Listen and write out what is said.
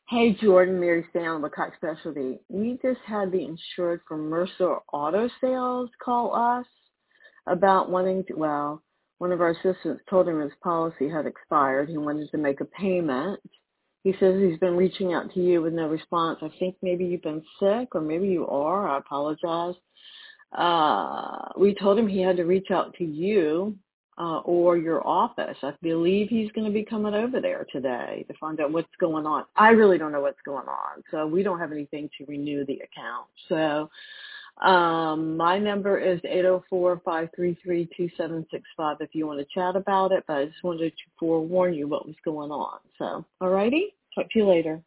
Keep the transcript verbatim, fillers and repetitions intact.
Hey, Jordan, Mary Stanley, McCox Specialty. We just had the insured from Mercer Auto Sales call us about wanting to, well, one of our assistants told him his policy had expired. He wanted to make a payment. He says he's been reaching out to you with no response. I think maybe you've been sick or maybe you are. I apologize. Uh, we told him he had to reach out to you uh, or your office. I believe he's going to be coming over there today to find out what's going on. I really don't know what's going on, so we don't have anything to renew the account. So um, my number is eight oh four, five three three, two seven six five if you want to chat about it, but I just wanted to forewarn you what was going on. So, all righty? Talk to you later.